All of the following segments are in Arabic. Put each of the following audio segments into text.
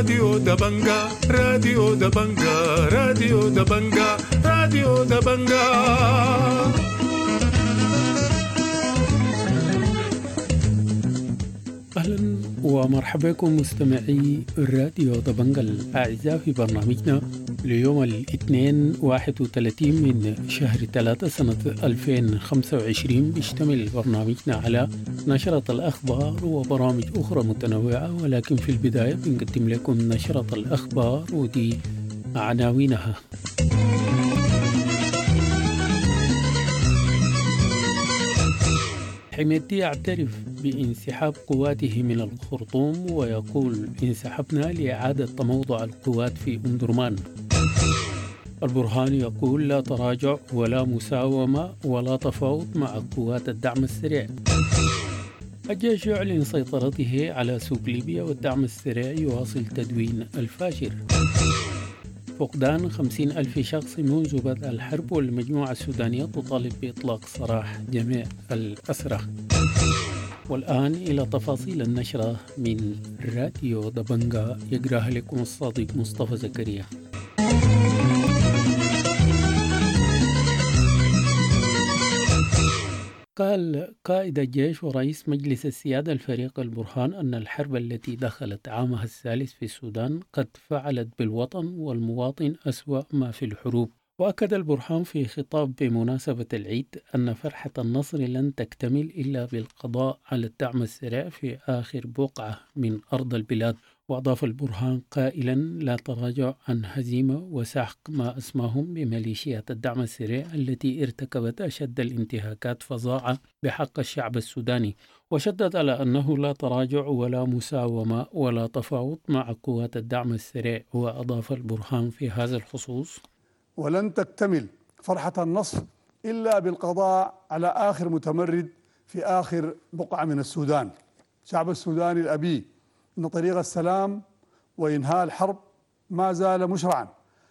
راديو دبنجا راديو دبنجا راديو دبنجا راديو دبنجا. أهلا ومرحبا بكم مستمعي الراديو دبنجا الأعزاء في برنامجنا ليوم الاثنين 31 من شهر 3 سنة 2025. بيشتمل برنامجنا على نشرة الأخبار وبرامج أخرى متنوعة، ولكن في البداية بنقدم لكم نشرة الأخبار ودي عناوينها. حميدتي يعترف بانسحاب قواته من الخرطوم ويقول انسحبنا لإعادة تموضع القوات في أم درمان. البرهان يقول لا تراجع ولا مساومة ولا تفاوض مع قوات الدعم السريع. الجيش يعلن سيطرته على سوق ليبيا والدعم السريع يواصل تدوين الفاجر. فقدان 50,000 شخص منذ بدء الحرب، والمجموعة السودانية تطالب بإطلاق سراح جميع الأسرى. والآن إلى تفاصيل النشرة من راديو دبنجا، يقرأها لكم الصادق مصطفى زكريا. قال قائد الجيش ورئيس مجلس السيادة الفريق البرهان أن الحرب التي دخلت عامها الثالث في السودان قد فعلت بالوطن والمواطن أسوأ ما في الحروب. وأكد البرهان في خطاب بمناسبة العيد أن فرحة النصر لن تكتمل إلا بالقضاء على الدعم السريع في آخر بقعة من أرض البلاد. وأضاف البرهان قائلا لا تراجع عن هزيمة وسحق ما أسماهم بميليشيات الدعم السريع التي ارتكبت أشد الانتهاكات فظاعة بحق الشعب السوداني. وشدد على أنه لا تراجع ولا مساومة ولا تفاوض مع قوات الدعم السريع. وأضاف البرهان في هذا الخصوص ولن تكتمل فرحة النصر إلا بالقضاء على آخر متمرد في آخر بقعة من السودان. الشعب السوداني الأبي أن طريق السلام وإنهاء الحرب ما زال مشرعا،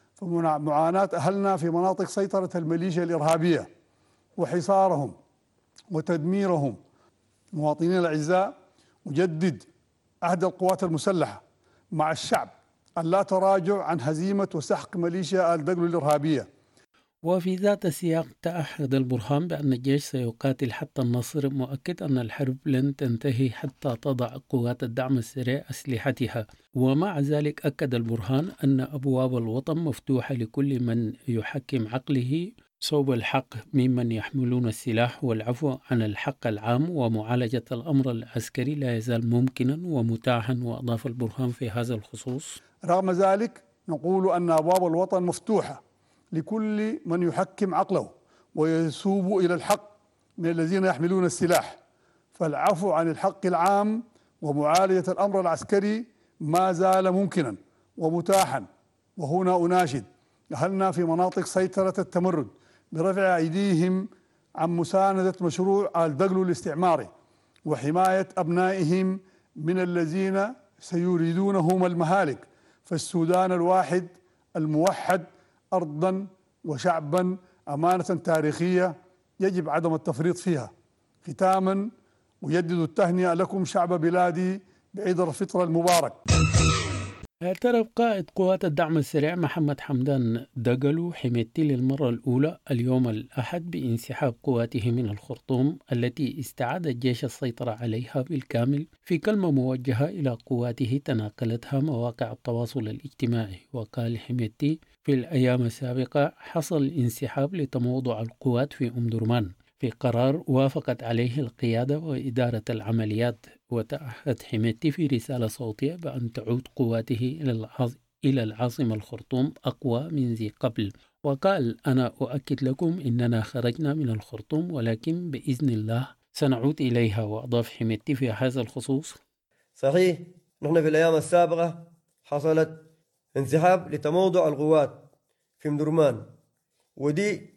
فمعاناة أهلنا في مناطق سيطرة الميليشيا الإرهابية وحصارهم وتدميرهم مواطنين الأعزاء مجدد عهد القوات المسلحة مع الشعب أن لا تراجع عن هزيمة وسحق ميليشيا الدقل الإرهابية. وفي ذات السياق تأكد البرهان بأن الجيش سيقاتل حتى النصر، مؤكد أن الحرب لن تنتهي حتى تضع قوات الدعم السريع أسلحتها. ومع ذلك أكد البرهان أن أبواب الوطن مفتوحة لكل من يحكم عقله صوب الحق ممن يحملون السلاح، والعفو عن الحق العام ومعالجة الأمر العسكري لا يزال ممكنا ومتاحا. وأضاف البرهان في هذا الخصوص رغم ذلك نقول أن أبواب الوطن مفتوحة لكل من يحكم عقله ويسوب إلى الحق من الذين يحملون السلاح، فالعفو عن الحق العام ومعالجة الأمر العسكري ما زال ممكنا ومتاحا. وهنا أناشد أهلنا في مناطق سيطرة التمرد برفع أيديهم عن مساندة مشروع الدقل الاستعماري وحماية أبنائهم من الذين سيريدونهم المهالك، فالسودان الواحد الموحد أرضا وشعبا أمانة تاريخية يجب عدم التفريط فيها. ختاما أجدد التهنئة لكم شعب بلادي بعيد الفطر المبارك. اعترف قائد قوات الدعم السريع محمد حمدان دقلو حميدتي للمرة الأولى اليوم الأحد بانسحاب قواته من الخرطوم التي استعاد الجيش السيطرة عليها بالكامل. في كلمة موجهة إلى قواته تناقلتها مواقع التواصل الاجتماعي. وقال حميدتي في الأيام السابقة حصل انسحاب لتموضع القوات في أم درمان في قرار وافقت عليه القيادة وإدارة العمليات. وتأهد حميدتي في رسالة صوتية بأن تعود قواته إلى العاصمة الخرطوم أقوى من ذي قبل. وقال أنا أؤكد لكم إننا خرجنا من الخرطوم ولكن بإذن الله سنعود إليها. وأضاف حميدتي في هذا الخصوص صحيح نحن في الأيام السابقة حصلت انسحاب لتموضع القوات في مدرمان، ودي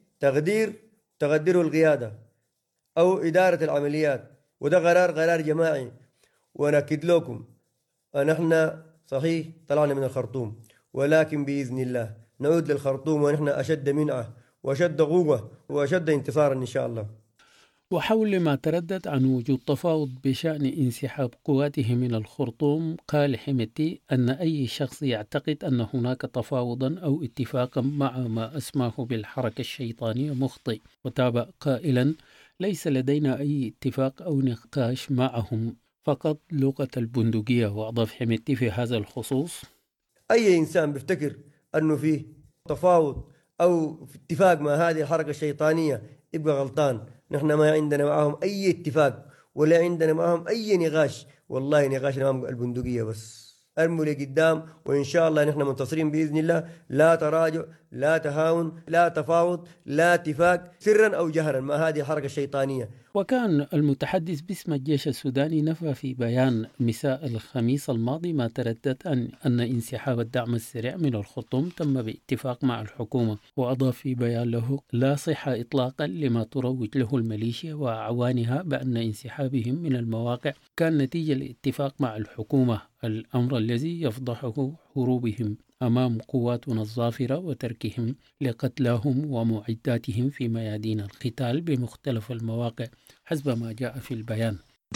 تقدره القيادة أو إدارة العمليات، وده قرار جماعي. ونأكد لكم أن احنا صحيح طلعنا من الخرطوم، ولكن بإذن الله نعود للخرطوم ونحن أشد منعة وأشد قوة وأشد انتصارا إن شاء الله. وحول ما تردد عن وجود تفاوض بشأن انسحاب قواته من الخرطوم، قال حميتي أن أي شخص يعتقد أن هناك تفاوضا أو اتفاقا مع ما أسماه بالحركة الشيطانية مخطئ، وتابع قائلا: ليس لدينا أي اتفاق أو نقاش معهم، فقط لغة البندقية. وأضاف حميتي في هذا الخصوص: أي إنسان بيفتكر أنه فيه تفاوض أو في اتفاق مع هذه الحركة الشيطانية يبقى غلطان. نحن ما عندنا معهم أي اتفاق ولا عندنا معهم أي نقاش، والله نقاشنا معهم البندقية بس. أرموا لقدام وإن شاء الله نحن منتصرين بإذن الله. لا تراجع، لا تهاون، لا تفاوض، لا اتفاق سرا أو جهرا مع هذه الحركة الشيطانية. وكان المتحدث باسم الجيش السوداني نفى في بيان مساء الخميس الماضي ما تردد أن انسحاب الدعم السريع من الخرطوم تم باتفاق مع الحكومة، وأضاف في بيان له: لا صحة إطلاقا لما تروج له الميليشيا وأعوانها بأن انسحابهم من المواقع كان نتيجة الاتفاق مع الحكومة، الأمر الذي يفضحه هروبهم أمام قواتنا الظافرة وتركهم لقتلاهم ومعداتهم في ميادين القتال بمختلف المواقع حسب ما جاء في البيان.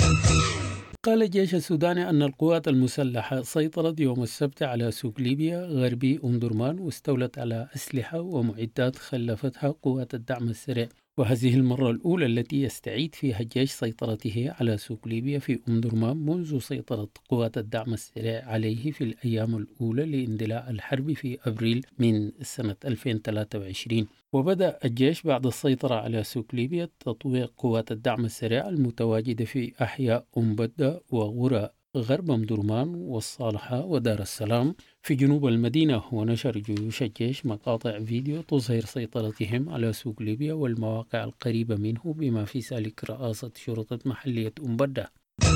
قال الجيش السوداني أن القوات المسلحة سيطرت يوم السبت على سوق ليبيا غربي أم درمان واستولت على أسلحة ومعدات خلفتها قوات الدعم السريع، وهذه المرة الأولى التي يستعيد فيها الجيش سيطرته على سوق ليبيا في أم درمان منذ سيطرة قوات الدعم السريع عليه في الأيام الأولى لاندلاع الحرب في أبريل من سنة 2023. وبدأ الجيش بعد السيطرة على سوق ليبيا تطوير قوات الدعم السريع المتواجدة في أحياء أم بدة وغرى غرب أم درمان والصالحة ودار السلام في جنوب المدينة. ونشر جيوش الجيش مقاطع فيديو تظهر سيطرتهم على سوق ليبيا والمواقع القريبة منه بما في ذلك رئاسة شرطة محلية أم بدة.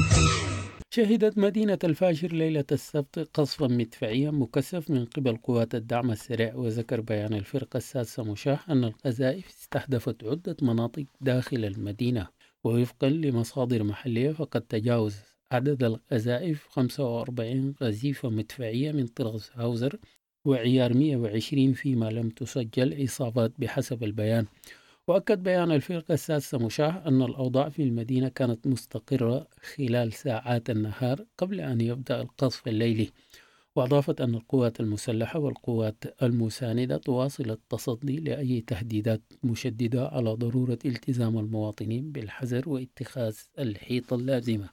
شهدت مدينة الفاشر ليلة السبت قصفا مدفعيا مكثف من قبل قوات الدعم السريع، وذكر بيان الفرقة السادسة مشاة أن القذائف استهدفت عدة مناطق داخل المدينة، ووفقا لمصادر محلية فقد تجاوز عدد القذائف 45 قذيفة مدفعية من طراز هاوزر وعيار 120 فيما لم تسجل إصابات بحسب البيان. وأكد بيان الفرقة السادسة مشاة أن الأوضاع في المدينة كانت مستقرة خلال ساعات النهار قبل أن يبدأ القصف الليلي، وأضافت أن القوات المسلحة والقوات المساندة تواصل التصدي لأي تهديدات مشددة على ضرورة التزام المواطنين بالحذر واتخاذ الحيطة اللازمة.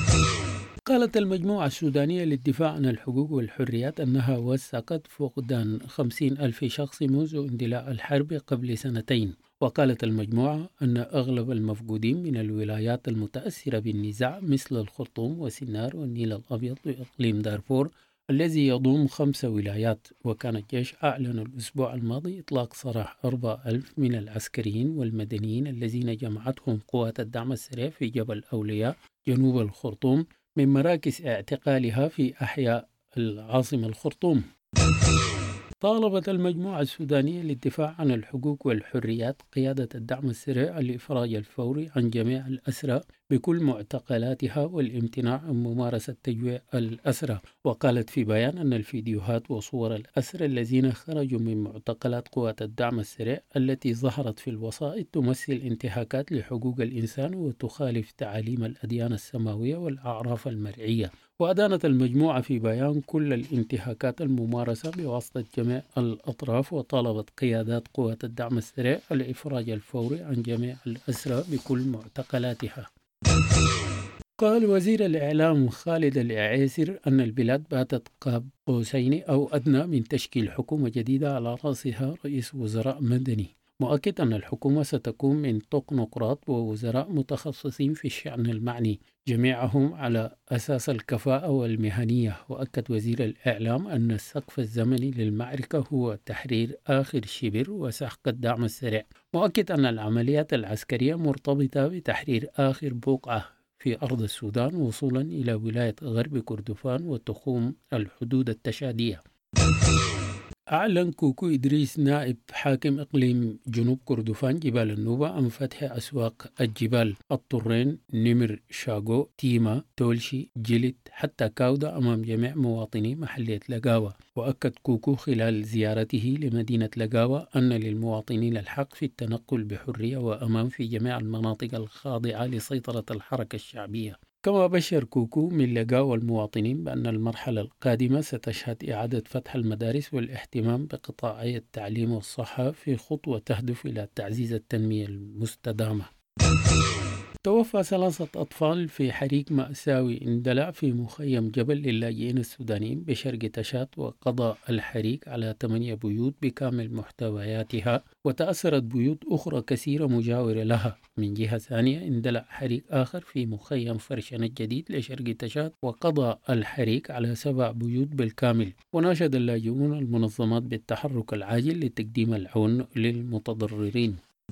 قالت المجموعة السودانية للدفاع عن الحقوق والحريات أنها وثقت فقدان 50,000 شخص منذ اندلاع الحرب قبل سنتين. وقالت المجموعة أن أغلب المفقودين من الولايات المتأثرة بالنزاع مثل الخرطوم وسنار والنيل الأبيض وإقليم دارفور الذي يضم 5 ولايات. وكان الجيش أعلن الأسبوع الماضي إطلاق سراح 4,000 من العسكريين والمدنيين الذين جمعتهم قوات الدعم السريع في جبل أولياء جنوب الخرطوم من مراكز اعتقالها في أحياء العاصمة الخرطوم. طالبت المجموعة السودانية للدفاع عن الحقوق والحريات قيادة الدعم السريع الإفراج الفوري عن جميع الأسرى بكل معتقلاتها والامتناع عن ممارسة تجويع الأسرى. وقالت في بيان أن الفيديوهات وصور الأسرى الذين خرجوا من معتقلات قوات الدعم السريع التي ظهرت في الوسائط تمثل انتهاكات لحقوق الإنسان وتخالف تعاليم الأديان السماوية والأعراف المرعية. وأدانت المجموعة في بيان كل الانتهاكات الممارسة بواسطة جميع الأطراف، وطالبت قيادات قوات الدعم السريع الإفراج الفوري عن جميع الأسرى بكل معتقلاتها. قال وزير الإعلام خالد العيسر أن البلاد باتت قاب قوسين أو أدنى من تشكيل حكومة جديدة على رأسها رئيس وزراء مدني، مؤكد أن الحكومة ستكون من تكنوقراط ووزراء متخصصين في الشأن المعني جميعهم على أساس الكفاءة والمهنية. وأكد وزير الإعلام أن السقف الزمني للمعركة هو تحرير آخر شبر وسحق الدعم السريع، مؤكد أن العمليات العسكرية مرتبطة بتحرير آخر بقعة في أرض السودان وصولا إلى ولاية غرب كردفان وتخوم الحدود التشادية. أعلن كوكو إدريس نائب حاكم إقليم جنوب كردفان جبال النوبة عن فتح أسواق الجبال الطرين نمر شاغو تيما تولشي جلد حتى كاودا أمام جميع مواطني محلية لقاوة. وأكد كوكو خلال زيارته لمدينة لقاوة أن للمواطنين الحق في التنقل بحرية وأمان في جميع المناطق الخاضعة لسيطرة الحركة الشعبية. كما بشر كوكو من لقاوة المواطنين بأن المرحلة القادمة ستشهد إعادة فتح المدارس والاهتمام بقطاعي التعليم والصحة في خطوة تهدف إلى تعزيز التنمية المستدامة. توفى 3 أطفال في حريق مأساوي اندلع في مخيم جبل للاجئين السودانيين بشرق تشات، وقضى الحريق على 8 بيوت بكامل محتوياتها، وتأثرت بيوت أخرى كثيرة مجاورة لها. من جهة ثانية اندلع حريق آخر في مخيم فرشن الجديد لشرق تشات، وقضى الحريق على 7 بيوت بالكامل. وناشد اللاجئون المنظمات بالتحرك العاجل لتقديم العون للمتضررين.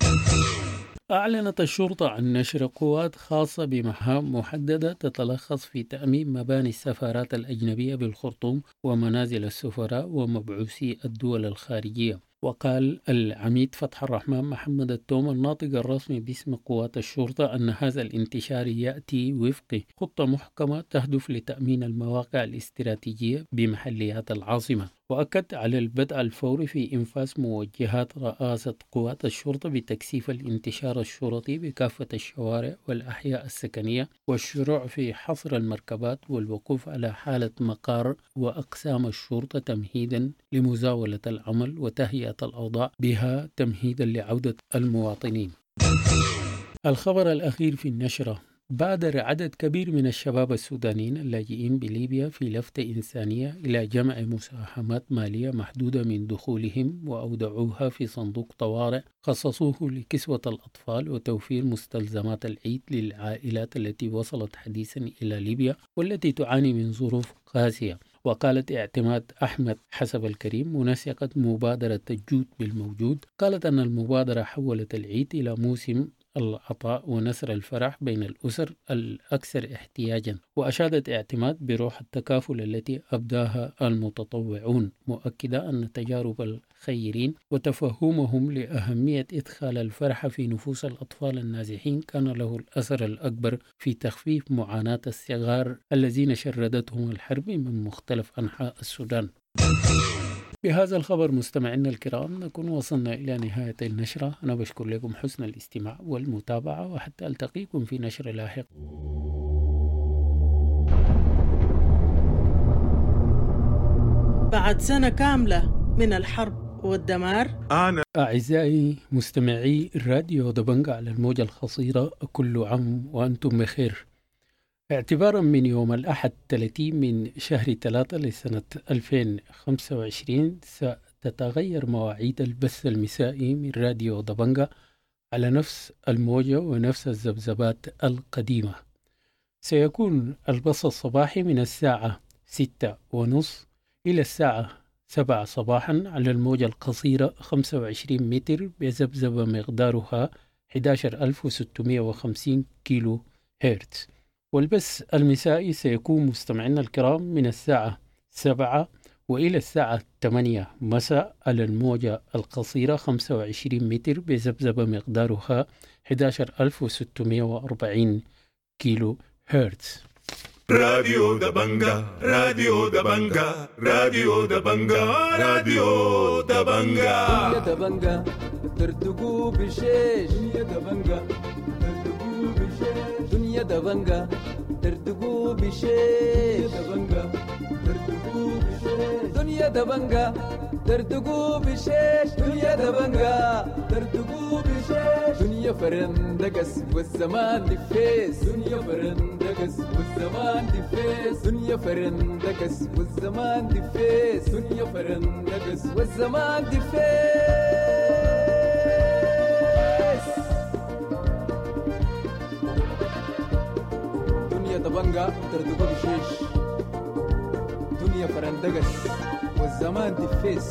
أعلنت الشرطة عن نشر قوات خاصة بمهام محددة تتلخص في تأمين مباني السفارات الأجنبية بالخرطوم ومنازل السفراء ومبعوثي الدول الخارجية. وقال العميد فتح الرحمن محمد التوم الناطق الرسمي باسم قوات الشرطة أن هذا الانتشار يأتي وفق خطة محكمة تهدف لتأمين المواقع الاستراتيجية بمحليات العاصمة. وأكد على البدء الفوري في إنفاذ موجهات رئاسة قوات الشرطة بتكثيف الانتشار الشرطي بكافة الشوارع والأحياء السكنية، والشروع في حصر المركبات والوقوف على حالة مقار وأقسام الشرطة تمهيدا لمزاولة العمل وتهيئة الأوضاع بها تمهيدا لعودة المواطنين. الخبر الأخير في النشرة: بادر عدد كبير من الشباب السودانيين اللاجئين بليبيا في لفتة إنسانية إلى جمع مساهمات مالية محدودة من دخولهم، وأودعوها في صندوق طوارئ خصصوه لكسوة الأطفال وتوفير مستلزمات العيد للعائلات التي وصلت حديثا إلى ليبيا والتي تعاني من ظروف قاسية. وقالت اعتماد أحمد حسب الكريم منسقة مبادرة الجود بالموجود، قالت أن المبادرة حولت العيد إلى موسم العطاء ونسر الفرح بين الأسر الأكثر احتياجا. وأشادت اعتماد بروح التكافل التي أبداها المتطوعون، مؤكدة أن تجارب الخيرين وتفهمهم لأهمية إدخال الفرح في نفوس الأطفال النازحين كان له الأثر الأكبر في تخفيف معاناة الصغار الذين شردتهم الحرب من مختلف أنحاء السودان. بهذا الخبر مستمعينا الكرام نكون وصلنا إلى نهاية النشرة. أنا بشكر لكم حسن الاستماع والمتابعة، وحتى ألتقيكم في نشر لاحق. بعد سنة كاملة من الحرب والدمار، أعزائي مستمعي الراديو دبنجة على الموجة القصيرة، كل عام وأنتم بخير. اعتبارا من يوم الأحد 30 من شهر 3 لسنة 2025 ستتغير مواعيد البث المسائي من راديو دبنجة على نفس الموجة ونفس الذبذبات القديمة. سيكون البث الصباحي من الساعة 6:30 إلى الساعة 7 صباحا على الموجة القصيرة 25 متر بذبذبة مقدارها 11650 كيلو هرتز. والبث المسائي سيكون مستمعينا الكرام من الساعة 7 وإلى الساعة 8 مساء على الموجة القصيرة 25 متر بذبذبة مقدارها 11640 كيلو هرتز. راديو دبنجة راديو دبنجة راديو دبنجة راديو دبنجة يا دبنجة ترتقوا بشيش يا دبنجة ترتقوا بشيش دنيا دبنجة ترتقوا بشيش يا دبنجة ترتقوا بشيش دنيا دبنجة ترتقوا بشيش دنيا دبنجة ترتقوا بشيش دنيا فرندقس والزمان دفيس دنيا فرندقس والزمان دفيس دنيا فرندقس والزمان دفيس دنيا فرندقس والزمان دفيس دنيا دبنجة ترتقوا بشيش دنيا فرندقس والزمان دفيس.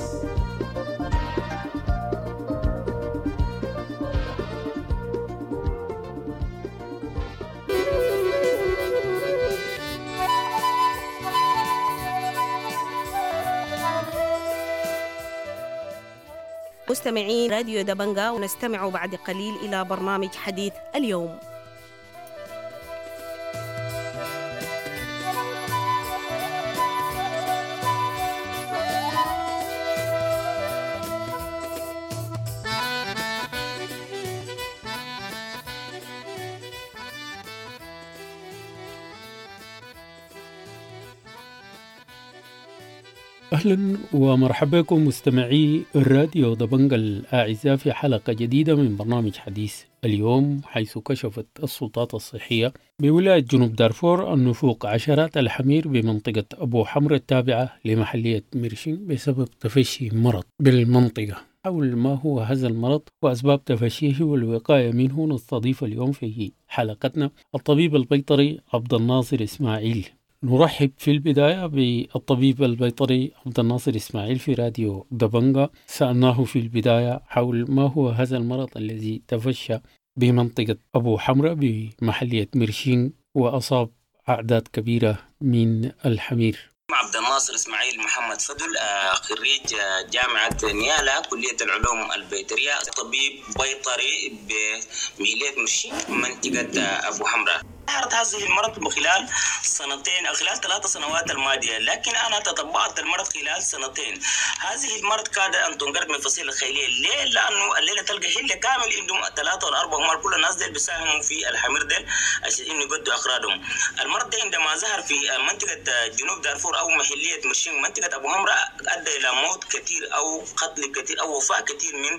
مستمعين راديو دبنجا، ونستمع بعد قليل إلى برنامج حديث اليوم. أهلا ومرحبا بكم مستمعي الراديو دبنجا الأعزاء في حلقة جديدة من برنامج حديث اليوم، حيث كشفت السلطات الصحية بولاية جنوب دارفور أن نفوق عشرات الحمير بمنطقة أبو حمر التابعة لمحلية ميرشين بسبب تفشي مرض بالمنطقة. حول ما هو هذا المرض وأسباب تفشيه والوقاية منه نستضيف اليوم في حلقتنا الطبيب البيطري عبد الناصر إسماعيل. نرحب في البداية بالطبيب البيطري عبد الناصر إسماعيل في راديو دبنجا. سألناه في البداية حول ما هو هذا المرض الذي تفشى بمنطقة أبو حمرة بمحلية ميرشين وأصاب أعداد كبيرة من الحمير. عبد الناصر إسماعيل محمد فضل، خريج جامعة نيالا كلية العلوم البيطرية، طبيب بيطري بمحلية ميرشين منطقة أبو حمرة. ظهرت هذه المرض خلال سنتين أو خلال 3 سنوات الماضية، لكن أنا تتبعت المرض خلال سنتين. هذه المرض كاد أن تنقرض من الفصيلة الخيلية. ليه؟ لأنه الليلة تلقى حلة كامل عندهم 3 ولا 4 أمار، كل الناس ديل بيساهموا في الحمير ديل عشان إنه يقضوا أقراضهم. المرض ده عندما ظهر في منطقة جنوب دارفور أو محلية ميرشين منطقة أبو حمرة أدى إلى موت كثير أو قتل كثير أو وفاة كثير من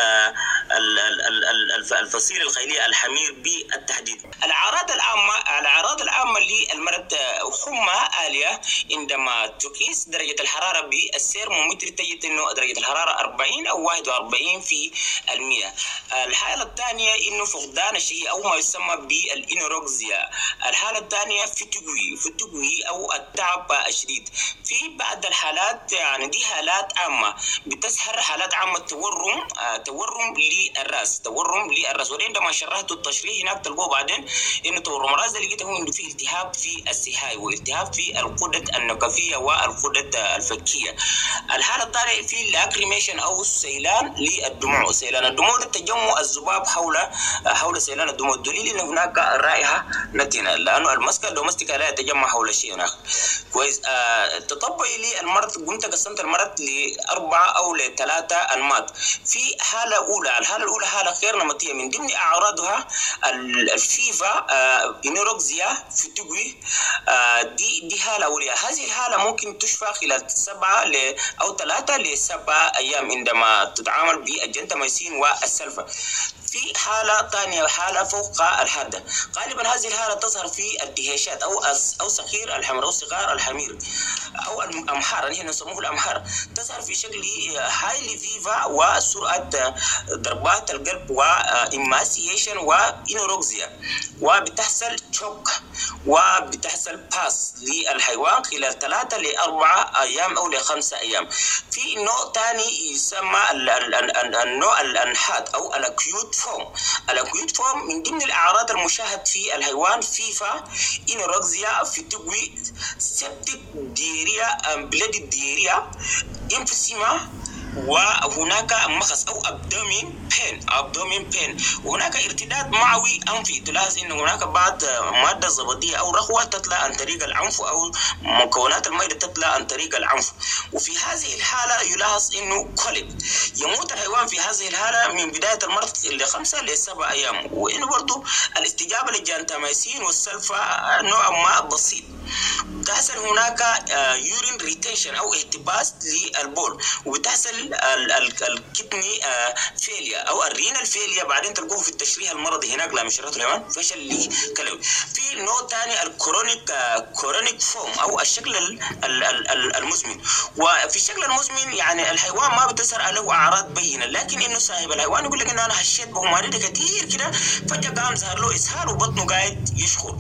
الفصيلة الخيلية الحمير بالتحديد. الأعراض العامة للمرض حمى عالية عندما تقيس درجة الحرارة بالسيرمومتر تجد إنه درجة الحرارة 40 أو 41%. الحالة الثانية إنه فقدان الشهية أو ما يسمى بالإنوروكسيا. الحالة الثانية فتقوي أو التعب الشديد. في بعض الحالات يعني دي حالات عامة بتظهر حالات عامة تورم للرأس وعندما شرحت التشريح هناك تلقوه بعدين إنه تورم الرأس ده لقيته إنه فيه التهاب في السحاي والتهاب في الغدد النقفية والغدد الفكية. الحالة الثانية في لاكريميشن أو سيلان للدموع. سيلان الدموع ده تجمع الذباب حول سيلان الدموع، دليل إن هناك رائحة نتنة، لأنه المسكة الدومستيكا لا يتجمع حول شيء هناك. كويس. تطبقي لي المرض كنت قسمت المرض ل4 أو ل3 أنماط. في حالة أولى، الحالة الأولى حالة غير نمطية، من ضمن أعراضها الفيفا، إنوروكسيا، فتقوي. دي حالة أولية. هذه الحالة ممكن تشفى خلال 3 ل 7 أيام عندما تتعامل بالجنتاميسين والسلفا. في حالة ثانية، حالة فوق الحادة. غالبا هذه الحالة تظهر في الدهيشات أو صغير الحمر أو صغار الحمير أو الأمحار، نحن نسموه الأمحار. تظهر في شكل هايلي فيفا وسرعة ضربات القلب وإماسيشن وإنوروكسيا، وبتحصل شوك وبتحصل باس للحيوان خلال 3 ل 4 أيام أو ل 5 أيام. في نوع ثاني يسمى النوع الأنحاد أو الأكيوت فورم. الأكيوت فورم من ضمن الأعراض المشاهد في الحيوان فيفا، إنوروكسيا، فتقوي، سبتيك ديريا، بلاد ديريا، إمفسيما، وهناك مخص أو أبدومين بين، وهناك ارتداد معوي أنفي. تلاحظ إن هناك بعض مادة زبدية أو رخوة تطلع عن طريق الأنف أو مكونات المية تطلع عن طريق الأنف. وفي هذه الحالة يلاحظ إنه قلب. يموت الحيوان في هذه الحالة من بداية المرض ل5 ل 7 أيام. وإنه برضو الاستجابة للجنتاميسين والسلفا نوع ما بسيط. تحصل هناك يورين ريتنشن أو احتباس للبول، وبتحصل الكدني فيليا أو الرينال فيليا. بعدين تلقوه في التشريح المرضي هناك لما شرحت الحيوان فشل كلوي. في نوع ثاني الكورونيك فوم أو الشكل المزمن. وفي الشكل المزمن يعني الحيوان ما بتظهر له أعراض بينة، لكن إنه صاحب الحيوان يقول لك إن أنا هشيت بهمارية كتير كده، فجأة قام ظهر له إسهال وبطنه قاعد يشخر،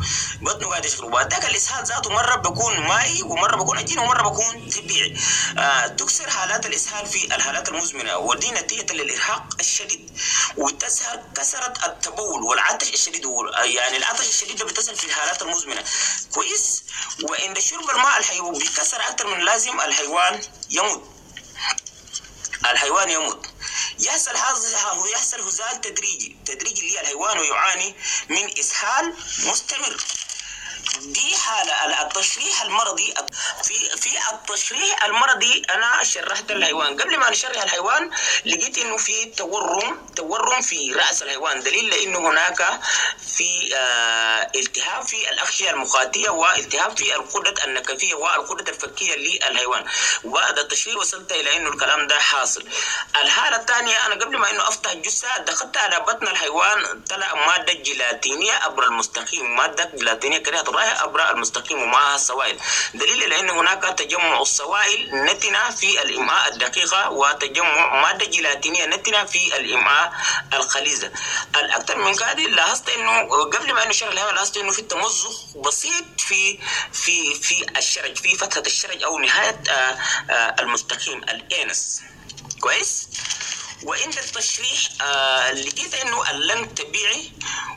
وبعدك الإسهال ذاته مرة بيكون مائي ومرة بيكون عجين ومرة بيكون طبيعي. تكسر حالات الإسهال في الحالات المزمنة، ودي نتيجة للإرهاق الشديد، وتظهر كسرة التبول والعطش الشديد. يعني العطش الشديد بتظهر في الحالات المزمنة. كويس. وعند شرب الماء الحيوان بيكسر أكثر من لازم، الحيوان يموت. يحصل هزال تدريجي اللي الحيوان يعاني من إسهال مستمر. دي حالة التشريح المرضي. في التشريح المرضي أنا شرحت الحيوان. قبل ما نشرح الحيوان لقيت إنه في تورم في رأس الحيوان، دليل لأنه هناك في التهاب في الأغشية المخاطية والتهاب في الغدة النكفية والغدة الفكية للحيوان. وهذا التشريح وصلت إلى إنه الكلام ده حاصل. الحالة الثانية، أنا قبل ما إنه أفتح الجثة دخلت على بطن الحيوان، طلع مادة جيلاتينية عبر المستقيم، مادة جيلاتينية كريهة الرائحة عبر المستقيم ومعها السوائل، دليل لأن هناك تجمع السوائل نتنة في الإمعاء الدقيقة وتجمع مادة جيلاتينية نتنة في الإمعاء الخليزة. الأكثر من كده لاحظت إنه قبل ما نشرح الحيوان لاحظت إنه في تمزق بسيط في الشرج، في فتحة الشرج أو نهاية المستقيم الأنس. كويس. وعند التشريح لقيت انه اللنج طبيعي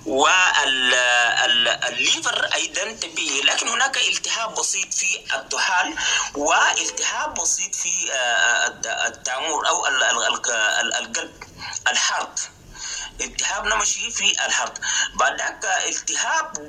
والليفر ايضا طبيعي، لكن هناك التهاب بسيط في الطحال والتهاب بسيط في التامور او القلب، الهارت، التهاب نمشي في الهارت. بعدك التهاب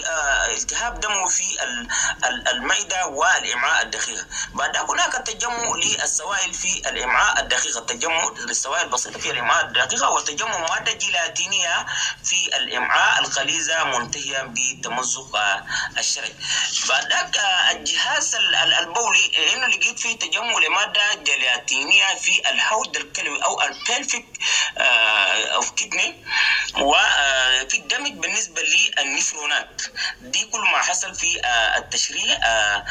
دموي في المعدة والإمعاء الدقيقة. بعدك هناك تجمع للسوائل في الإمعاء الدقيقة، تجمع للسوائل البسيطة في الإمعاء الدقيقة، وتجمع مادة جيلاتينية في الإمعاء الغليظة منتهية بتمزق الشرج. بعدك الجهاز البولي إنه لقيت فيه تجمع لمادة جيلاتينية في الحوض الكلوي أو البلفيك أو كدني، وفي الدمج بالنسبة للنفرونات. دي كل ما حصل في التشريح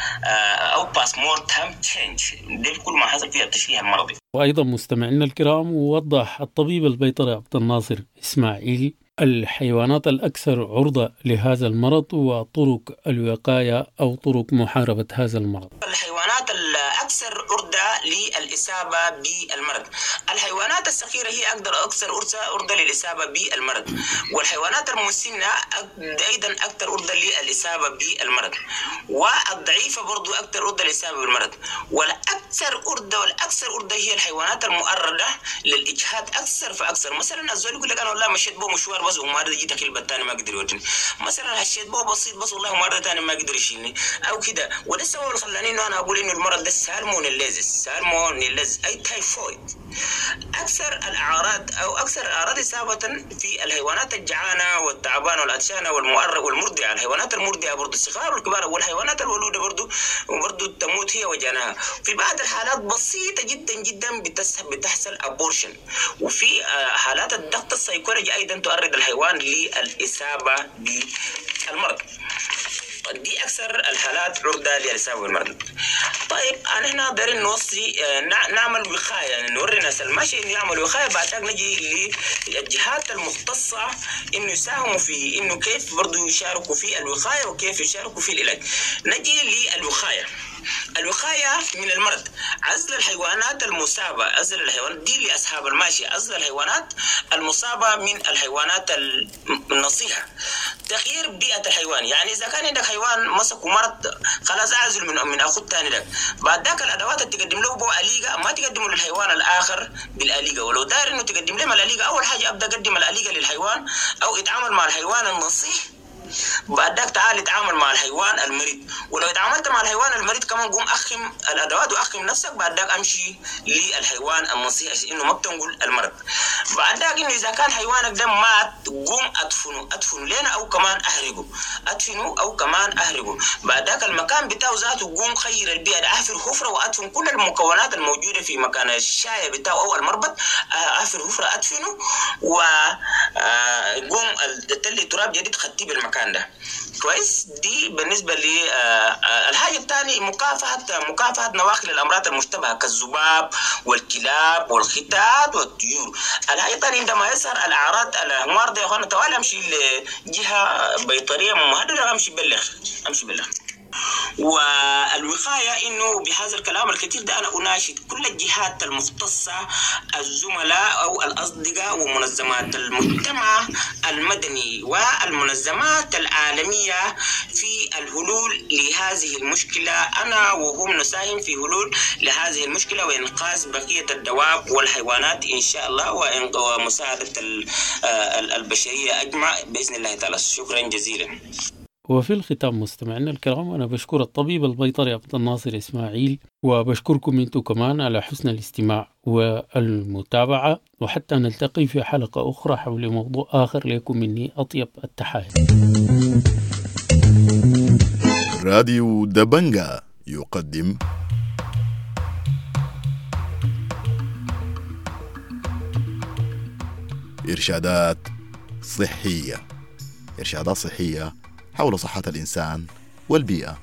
أو باسمورتم تشينج، دي كل ما حصل في التشريح المرضي. وأيضا مستمعينا الكرام، ووضح الطبيب البيطري عبد الناصر إسماعيل الحيوانات الأكثر عرضة لهذا المرض وطرق الوقاية أو طرق محاربة هذا المرض. الحيوانات الأكثر عرضة للإصابة بالمرض، الحيوانات الصغيرة هي أكثر عرضة للإصابة بالمرض، والحيوانات المسنة أيضا أكثر عرضة للإصابة بالمرض، والضعيفة برضو أكثر عرضة للإصابة بالمرض. والأكثر عرضة هي الحيوانات المؤرضة للإجهاد أكثر فأكثر. مثلا الزول يقول لك أنا والله مشيت بو مشوار بس ومارد جيت أكل الثاني ما قدر يودني، مثلا هشيت بو بسيط بس والله ومارد ثاني ما قدر يشيلني أو كده. وده السبب اللي خلاني إنه أنا أقول إنه المرض ده سالمونيليز أي تايفويد. أكثر الأعراض أو أكثر الأعراض إصابة في الحيوانات الجعانة والتعبانة والعطشانة والمرضعة، الحيوانات المرضعة برضو الصغار والكبار، والحيوانات الولودة برضو تموت هي وجناها. في بعض الحالات بسيطة جدا جدا بتحصل أبورشن، وفي حالات الضغط السيكولوجي أيضا تؤرد الحيوان للإصابة بالمرض. دي أكثر الحالات عرضة للإصابة بالمرض. طيب أنا هنا دايرين نوصي نعمل وقاية، يعني نوري الناس الماشي إنه يعمل وقاية، بعدين نجي للجهات المختصة إنه يساهموا في إنه كيف برضو يشاركوا في الوقاية وكيف يشاركوا في العلاج. نجي للوقاية. الوقاية من المرض، عزل الحيوانات المصابة، عزل الحيوانات دي لأصحاب الماشي، عزل الحيوانات المصابة من الحيوانات النصيحة. تغيير بيئة الحيوان، يعني إذا كان عندك حيوان مسك مرض خلاص أعزل من أخو الثاني ده. بعد ذاك الأدوات اللي تقدم له بو أليقة ما تقدمه للحيوان الآخر بالأليقة، ولو داير إنه تقدم له الأليقة أول حاجة أبدأ أقدم الأليقة للحيوان أو يتعامل مع الحيوان النصيح. بعد ذاك تعال اتعامل مع الحيوان المريض، ولو اتعاملت مع الحيوان المريض كمان قوم أخم الأدوات وأخم نفسك. بعد ذاك أمشي للحيوان النصيح إنه ما بتنقل المرض. بعد ذاك إنه إذا كان حيوانك ده مات قوم أدفنه لنا أو كمان أدفنه أو كمان أهرقه. بعد ذاك المكان بتاعه ذاته قوم خير البيئة، أحفر حفرة وأدفن كل المكونات الموجودة في مكان الشاية بتاعه أو المربط، أحفر حفرة أدفنه وقوم تلي تراب جديد خطيه بالمكان ده. كويس. دي بالنسبة للحاجة الثانية مكافحة نواقل الأمراض المشتبهة كالذباب والكلاب والختات والطيور. الحاجة الثانية عندما يظهر الأعراض الأمراض دي يا أخوانا توالي أمشي لجهة بيطرية ممهدة، أمشي بلغ. والوقاية إنه بهذا الكلام الكثير ده أنا أناشد كل الجهات المختصة، الزملاء أو الأصدقاء ومنظمات المجتمع المدني والمنظمات العالمية في الحلول لهذه المشكلة. أنا وهم نساهم في حلول لهذه المشكلة وإنقاذ بقية الدواب والحيوانات إن شاء الله ومساعدة البشرية أجمع بإذن الله تعالى. شكرا جزيلا. وفي الختام مستمعينا الكرام، أنا بشكر الطبيب البيطري عبد الناصر إسماعيل، وبشكركم أنتم كمان على حسن الاستماع والمتابعة، وحتى نلتقي في حلقة أخرى حول موضوع آخر. لكم مني أطيب التحايا. راديو دبنجا يقدم إرشادات صحية حول صحة الإنسان والبيئة.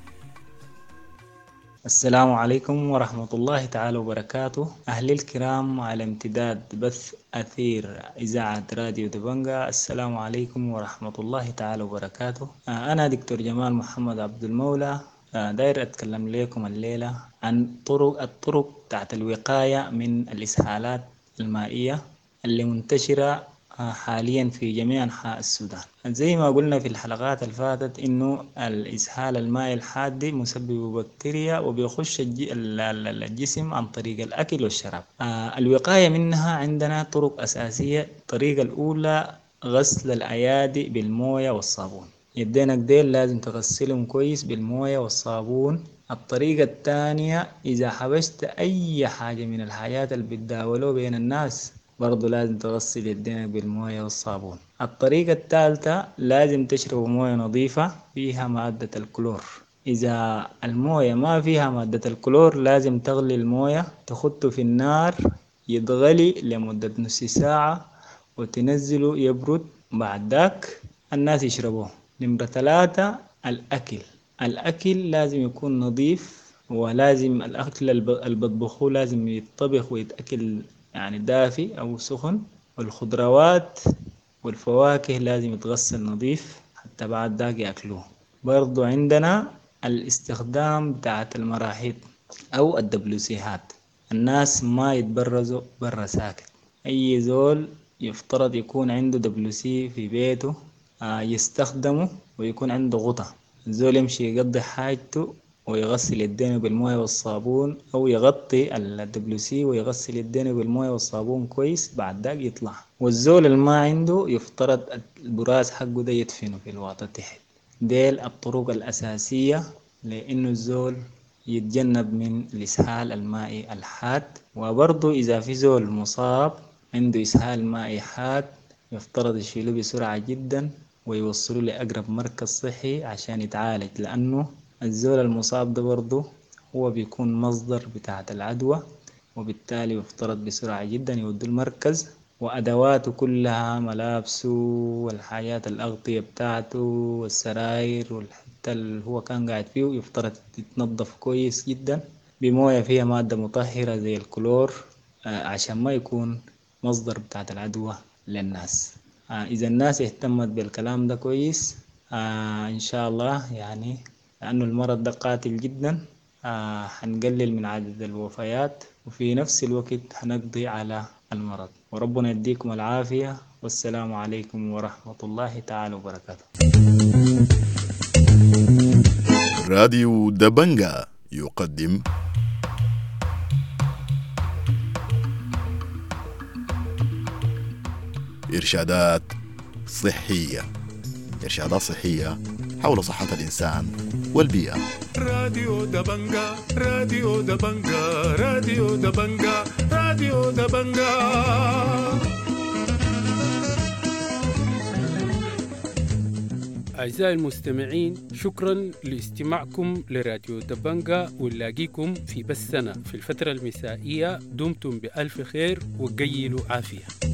السلام عليكم ورحمة الله تعالى وبركاته. أهلي الكرام، على امتداد بث أثير إذاعة راديو دبنجا، السلام عليكم ورحمة الله تعالى وبركاته. أنا دكتور جمال محمد عبد المولى، داير أتكلم لكم الليلة عن الطرق تحت الوقاية من الإسهالات المائية اللي منتشرة حاليا في جميع أنحاء السودان. زي ما قلنا في الحلقات الفاتت إنه الإسهال المائي الحاد مسبب بكتيريا وبيخش الجسم عن طريق الأكل والشراب. الوقاية منها عندنا طرق أساسية. الطريقة الأولى غسل الأيادي بالموية والصابون. يدينك ديل لازم تغسلهم كويس بالموية والصابون. الطريقة الثانية، إذا حبشت أي حاجة من الحاجات اللي بتداولوا بين الناس برضو لازم تغسل يدينك بالموية والصابون. الطريقة الثالثة، لازم تشرب موية نظيفة فيها مادة الكلور. إذا الموية ما فيها مادة الكلور لازم تغلي الموية، تخطه في النار يتغلي لمدة نص ساعة وتنزله يبرد، بعد ذاك الناس يشربوه. نمرة 3، الأكل لازم يكون نظيف، ولازم الأكل اللي بطبخوه لازم يتطبخ ويتأكل يعني دافي أو سخن. والخضروات والفواكه لازم يتغسل نظيف حتى بعد ذاك يأكلوه. برضو عندنا الاستخدام بتاعت المراحيض أو الدبلوسيهات. الناس ما يتبرزوا برا ساكت. أي زول يفترض يكون عنده دبلوسي في بيته يستخدمه ويكون عنده غطا. الزول يمشي يقضي حاجته ويغسل يدينه بالمويه والصابون، او يغطي الدبلوسي ويغسل يدينه بالمويه والصابون كويس، بعد ذاك يطلع. والزول اللي ما عنده يفترض البراز حقه ده يدفنه في الواطة تحت. ديل الطرق الأساسية لأنه الزول يتجنب من الإسهال المائي الحاد. وبرضه إذا في زول مصاب عنده إسهال مائي حاد يفترض يشيله بسرعة جدا ويوصلوا لأقرب مركز صحي عشان يتعالج، لأنه الزول المصاب ده برضه هو بيكون مصدر بتاعة العدوى، وبالتالي يفترض بسرعة جدا يودوا المركز. وأدواته كلها، ملابسه والحاجات الأغطية بتاعته والسراير والحتة اللي هو كان قاعد فيه يفترض تتنظف كويس جدا بموية فيها مادة مطهرة زي الكلور عشان ما يكون مصدر بتاعة العدوى للناس. إذا الناس اهتمت بالكلام ده كويس إن شاء الله، يعني لأنه المرض ده قاتل جدا، هنقلل من عدد الوفيات وفي نفس الوقت هنقضي على المرض. وربنا يديكم العافية، والسلام عليكم ورحمة الله تعالى وبركاته. راديو دبنجا يقدم إرشادات صحية حول صحة الإنسان والبيئة. راديو دبنجا راديو دبنجا راديو دبنجا راديو دبنجا. أعزائي المستمعين، شكرا لاستماعكم لراديو دبنجا، ونلاقيكم في بثنا في الفترة المسائية. دمتم بألف خير وقيلوا عافية.